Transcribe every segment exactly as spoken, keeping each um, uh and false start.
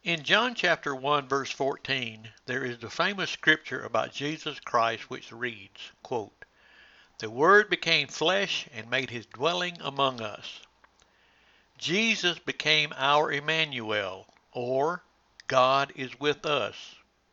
In John chapter one verse fourteen, there is the famous scripture about Jesus Christ which reads, quote, "The Word became flesh and made his dwelling among us." Jesus became our Emmanuel, or God is with us.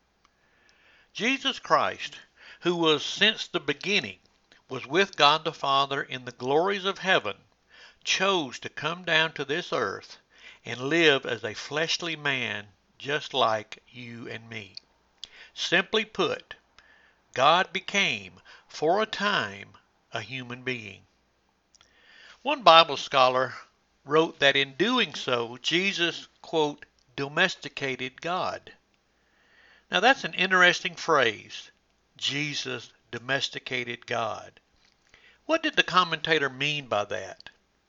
Jesus Christ, who was since the beginning, was with God the Father in the glories of heaven, chose to come down to this earth and live as a fleshly man just like you and me. Simply put, God became, for a time, a human being. One Bible scholar wrote that in doing so, Jesus, quote, domesticated God. Now that's an interesting phrase. Jesus domesticated God. What did the commentator mean by that?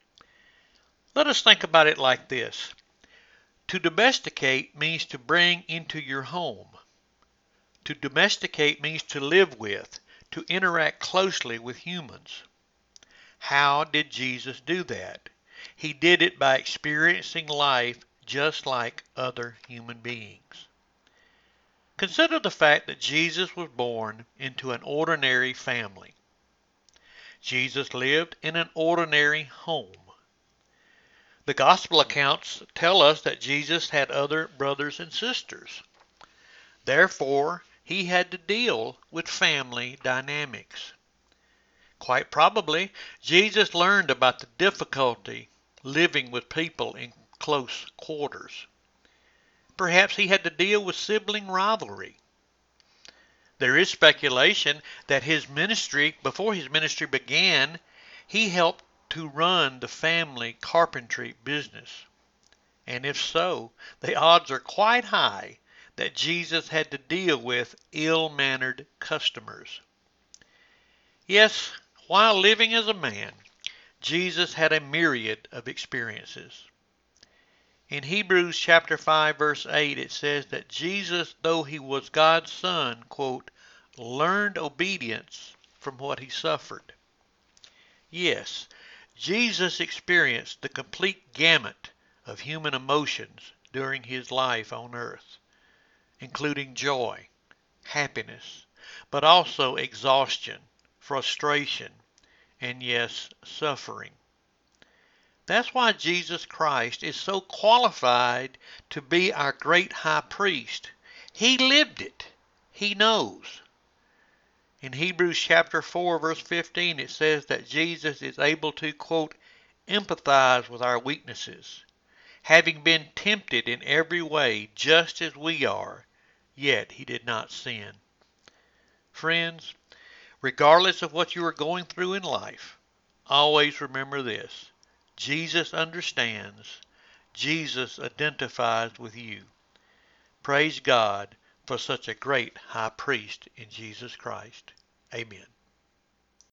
Let us think about it like this. To domesticate means to bring into your home. To domesticate means to live with, to interact closely with humans. How did Jesus do that? He did it by experiencing life just like other human beings. Consider the fact that Jesus was born into an ordinary family. Jesus lived in an ordinary home. The gospel accounts tell us that Jesus had other brothers and sisters. Therefore, he had to deal with family dynamics. Quite probably, Jesus learned about the difficulty living with people in close quarters. Perhaps he had to deal with sibling rivalry. There is speculation that his ministry, before his ministry began, he helped to run the family carpentry business. And if so, the odds are quite high that Jesus had to deal with ill-mannered customers. Yes, while living as a man, Jesus had a myriad of experiences. In Hebrews chapter five verse eight it says that Jesus, though he was God's son, quote, learned obedience from what he suffered. Yes, Jesus experienced the complete gamut of human emotions during his life on earth, including joy, happiness, but also exhaustion, frustration, and yes, suffering. That's why Jesus Christ is so qualified to be our great high priest. He lived it. He knows. In Hebrews chapter four verse fifteen it says that Jesus is able to, quote, empathize with our weaknesses, having been tempted in every way just as we are, yet he did not sin. Friends, regardless of what you are going through in life, always remember this. Jesus understands. Jesus identifies with you. Praise God for such a great high priest in Jesus Christ. Amen.